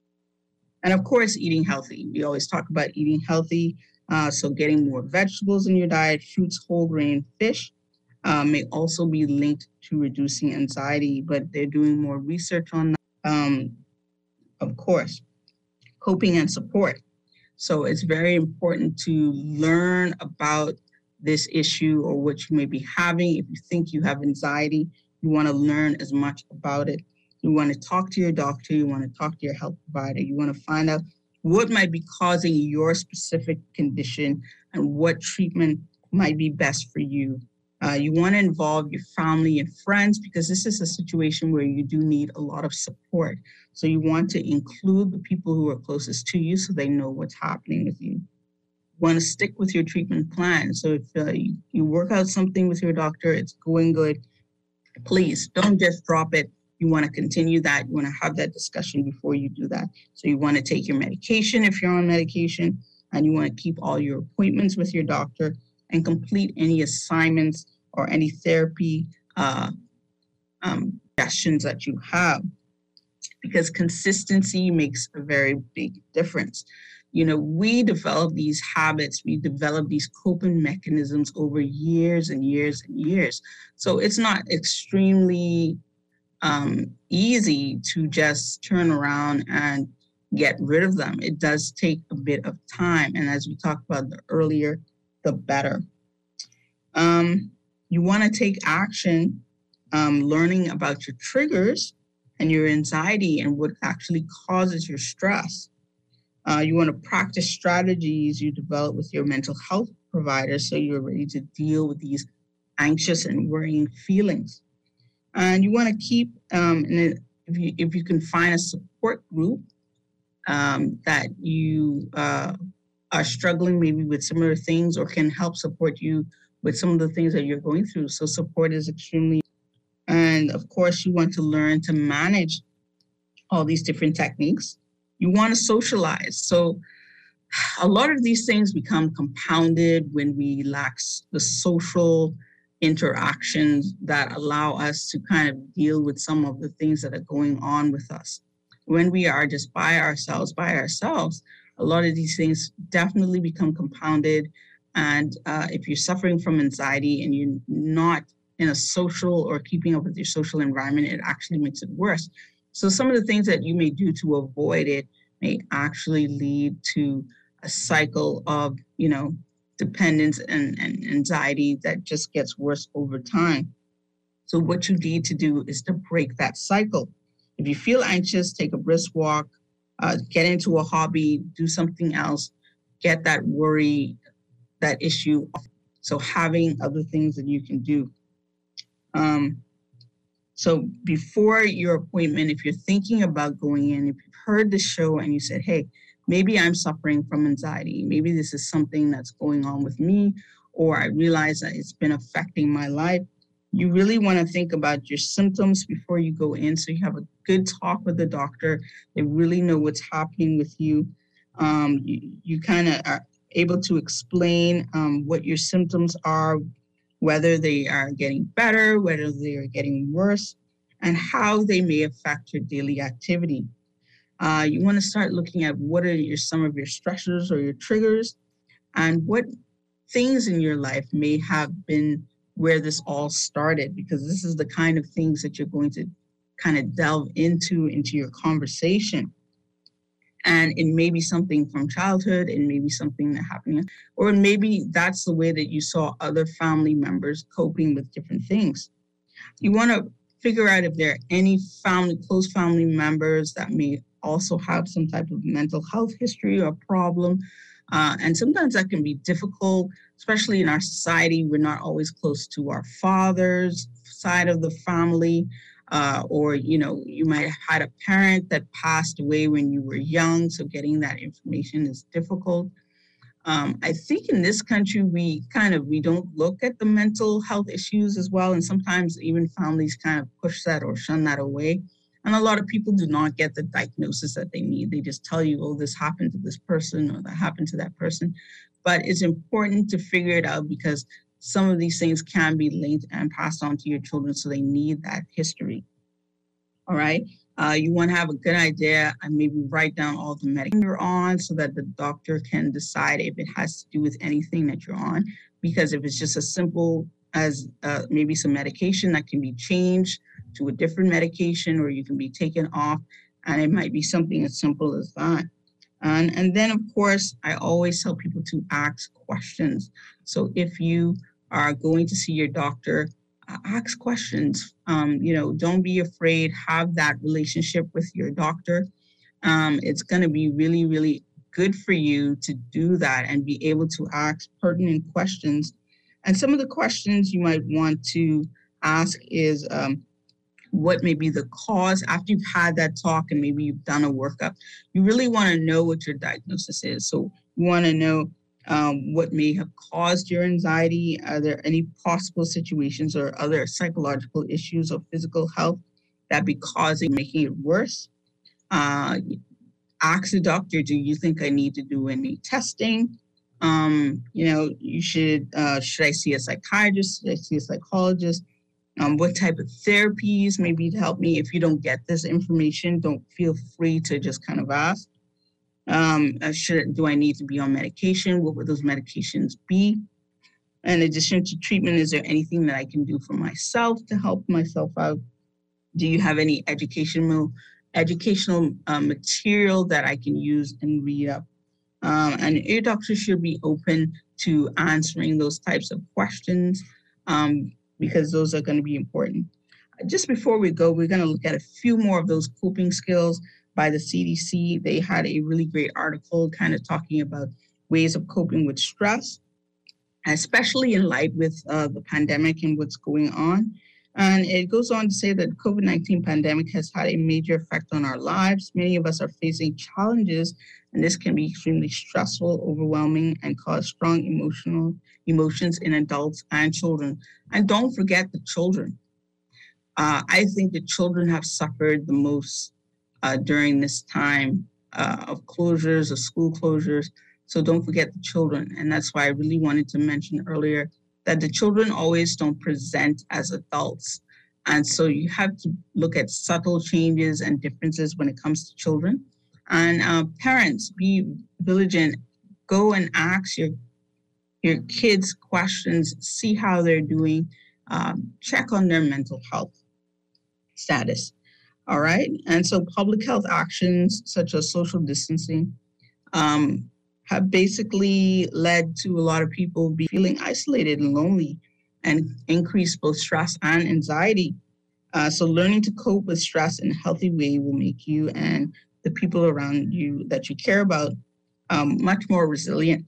And of course, eating healthy. We always talk about eating healthy. Uh, so getting more vegetables in your diet, fruits, whole grain, fish, Uh, may also be linked to reducing anxiety, but they're doing more research on that. Um, of course, coping and support. So it's very important to learn about this issue or what you may be having. If you think you have anxiety, you want to learn as much about it. You want to talk to your doctor. You want to talk to your health provider. You want to find out what might be causing your specific condition and what treatment might be best for you. Uh, you want to involve your family and friends because this is a situation where you do need a lot of support. So you want to include the people who are closest to you so they know what's happening with you. You want to stick with your treatment plan. So if uh, you, you work out something with your doctor, it's going good, please don't just drop it. You want to continue that. You want to have that discussion before you do that. So you want to take your medication if you're on medication, and you want to keep all your appointments with your doctor and complete any assignments or any therapy uh, um, suggestions that you have, because consistency makes a very big difference. You know, we develop these habits, we develop these coping mechanisms over years and years and years. So it's not extremely um, easy to just turn around and get rid of them. It does take a bit of time. And as we talked about the earlier, the better. Um, you want to take action, um, learning about your triggers and your anxiety and what actually causes your stress. Uh, you want to practice strategies you develop with your mental health provider so you're ready to deal with these anxious and worrying feelings. And you want to keep, um, and if you, if you can find a support group um, that you uh, are struggling maybe with similar things or can help support you with some of the things that you're going through. So support is extremely, and of course you want to learn to manage all these different techniques. You want to socialize. So a lot of these things become compounded when we lack the social interactions that allow us to kind of deal with some of the things that are going on with us. When we are just by ourselves, by ourselves, a lot of these things definitely become compounded. And uh, if you're suffering from anxiety and you're not in a social or keeping up with your social environment, it actually makes it worse. So some of the things that you may do to avoid it may actually lead to a cycle of, you know, dependence and, and anxiety that just gets worse over time. So what you need to do is to break that cycle. If you feel anxious, take a brisk walk, uh, get into a hobby, do something else, get that worry, that issue off. So having other things that you can do. Um, so before your appointment, if you're thinking about going in, if you've heard the show and you said, hey, maybe I'm suffering from anxiety, maybe this is something that's going on with me, or I realize that it's been affecting my life, you really want to think about your symptoms before you go in. So you have a good talk with the doctor. They really know what's happening with you. Um, you you kind of are able to explain um, what your symptoms are, whether they are getting better, whether they are getting worse, and how they may affect your daily activity. Uh, you want to start looking at what are your, some of your stressors or your triggers, and what things in your life may have been where this all started, because this is the kind of things that you're going to kind of delve into, into your conversation. And it may be something from childhood, it may be something that happened, or maybe that's the way that you saw other family members coping with different things. You want to figure out if there are any family, close family members that may also have some type of mental health history or problem. Uh, and sometimes that can be difficult, especially in our society. We're not always close to our father's side of the family, uh, or, you know, you might have had a parent that passed away when you were young, so getting that information is difficult. Um, I think in this country, we kind of, we don't look at the mental health issues as well, and sometimes even families kind of push that or shun that away. And a lot of people do not get the diagnosis that they need. They just tell you, oh, this happened to this person or that happened to that person. But it's important to figure it out because some of these things can be linked and passed on to your children, so they need that history. All right. Uh, you want to have a good idea and maybe write down all the medication you're on so that the doctor can decide if it has to do with anything that you're on. Because if it's just as simple as uh, maybe some medication that can be changed to a different medication, or you can be taken off, and it might be something as simple as that. And, and then, of course, I always tell people to ask questions. So if you are going to see your doctor, uh, ask questions. Um, you know, don't be afraid. Have that relationship with your doctor. Um, it's going to be really, really good for you to do that and be able to ask pertinent questions. And some of the questions you might want to ask is, um, what may be the cause after you've had that talk and maybe you've done a workup. You really want to know what your diagnosis is. So you want to know um, what may have caused your anxiety. Are there any possible situations or other psychological issues or physical health that be causing, making it worse? Uh, ask the doctor, do you think I need to do any testing? Um, you know, you should, uh, should I see a psychiatrist? Should I see a psychologist? Um, what type of therapies maybe to help me? If you don't get this information, don't feel free to just kind of ask. Um, should, do I need to be on medication? What would those medications be? In addition to treatment, is there anything that I can do for myself to help myself out? Do you have any educational educational uh, material that I can use and read up? Um, and your doctor should be open to answering those types of questions. Um, because those are going to be important. Just before we go, we're going to look at a few more of those coping skills by the C D C. They had a really great article kind of talking about ways of coping with stress, especially in light with uh, the pandemic and what's going on. And it goes on to say that COVID nineteen pandemic has had a major effect on our lives. Many of us are facing challenges, and this can be extremely stressful, overwhelming, and cause strong emotional emotions in adults and children. And don't forget the children. Uh, I think the children have suffered the most uh, during this time uh, of closures, of school closures. So don't forget the children. And that's why I really wanted to mention earlier that the children always don't present as adults. And so you have to look at subtle changes and differences when it comes to children. And uh, parents, be vigilant. Go and ask your your kids questions, see how they're doing, um, check on their mental health status. All right. And so public health actions such as social distancing um, have basically led to a lot of people be feeling isolated and lonely and increase both stress and anxiety. Uh, so learning to cope with stress in a healthy way will make you and the people around you that you care about um, much more resilient.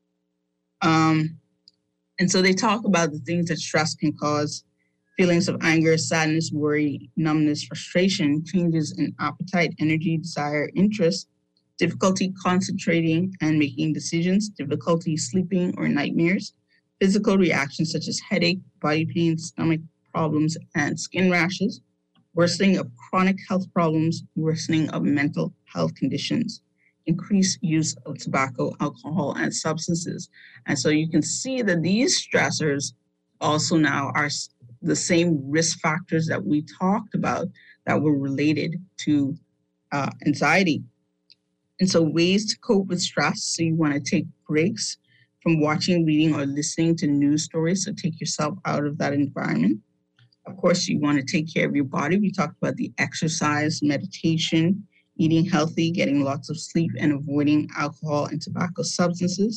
Um, and so they talk about the things that stress can cause: feelings of anger, sadness, worry, numbness, frustration, changes in appetite, energy, desire, interest, difficulty concentrating and making decisions, difficulty sleeping or nightmares, physical reactions such as headache, body pain, stomach problems, and skin rashes, worsening of chronic health problems, worsening of mental health conditions, increased use of tobacco, alcohol, and substances. And so you can see that these stressors also now are the same risk factors that we talked about that were related to uh, anxiety. And so ways to cope with stress. So you want to take breaks from watching, reading, or listening to news stories. So take yourself out of that environment. Of course, you want to take care of your body. We talked about the exercise, meditation, eating healthy, getting lots of sleep, and avoiding alcohol and tobacco substances.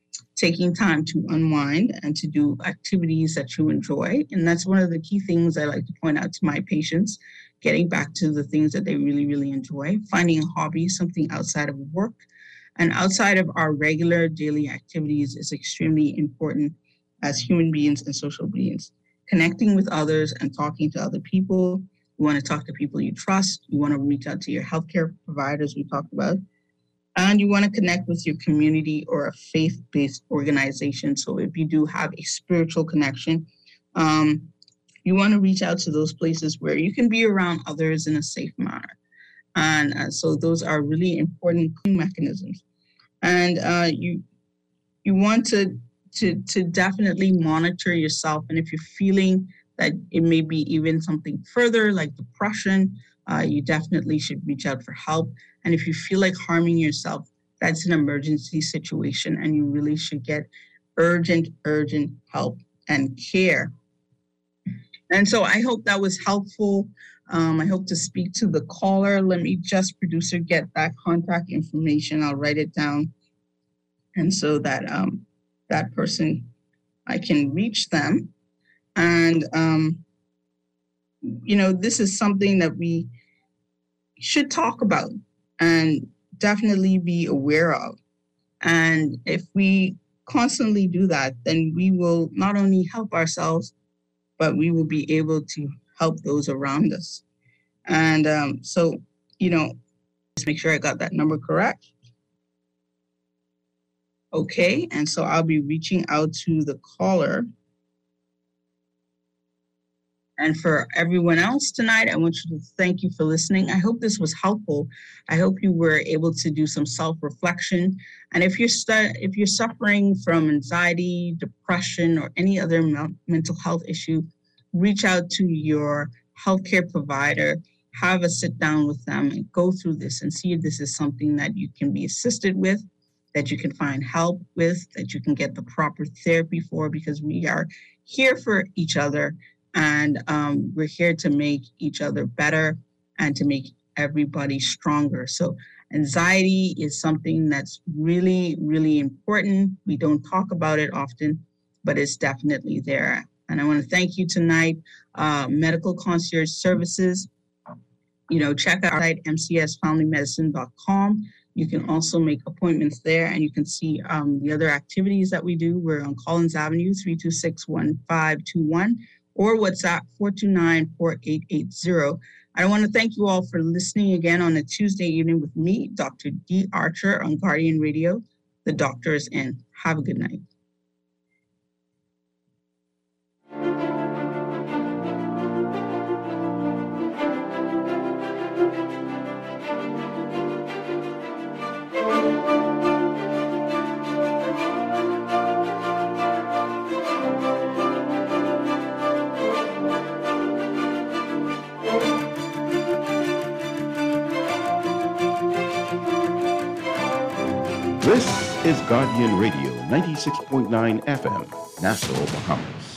taking time to unwind and to do activities that you enjoy. And that's one of the key things I like to point out to my patients, getting back to the things that they really, really enjoy, finding a hobby, something outside of work and outside of our regular daily activities is extremely important as human beings and social beings. Connecting with others and talking to other people. You want to talk to people you trust. You want to reach out to your healthcare providers we talked about. And you want to connect with your community or a faith-based organization. So if you do have a spiritual connection, um, you want to reach out to those places where you can be around others in a safe manner. And uh, so those are really important mechanisms. And uh, you you want to, to, to definitely monitor yourself. And if you're feeling that it may be even something further like depression, uh, you definitely should reach out for help. And if you feel like harming yourself, that's an emergency situation and you really should get urgent, urgent help and care. And so I hope that was helpful. Um, I hope to speak to the caller. Let me just, producer, get that contact information. I'll write it down. And so that um, that person, I can reach them. And, um, you know, this is something that we should talk about and definitely be aware of. And if we constantly do that, then we will not only help ourselves, but we will be able to help those around us. And um, so, you know, just make sure I got that number correct. Okay, and so I'll be reaching out to the caller. And for everyone else tonight, I want you to thank you for listening. I hope this was helpful. I hope you were able to do some self-reflection. And if you're stu- if you're suffering from anxiety, depression, or any other me- mental health issue, reach out to your healthcare provider, have a sit down with them and go through this and see if this is something that you can be assisted with, that you can find help with, that you can get the proper therapy for, because we are here for each other. And um, we're here to make each other better and to make everybody stronger. So anxiety is something that's really, really important. We don't talk about it often, but it's definitely there. And I want to thank you tonight, uh, Medical Concierge Services. You know, check out our site, m c s family medicine dot com. You can also make appointments there, and you can see um, the other activities that we do. We're on Collins Avenue, three two six, one five two one. Or WhatsApp four two nine, four eight eight zero. I want to thank you all for listening again on a Tuesday evening with me, Doctor D. Archer on Guardian Radio. The doctor is in. Have a good night. This is Guardian Radio, ninety-six point nine F M, Nassau, Bahamas.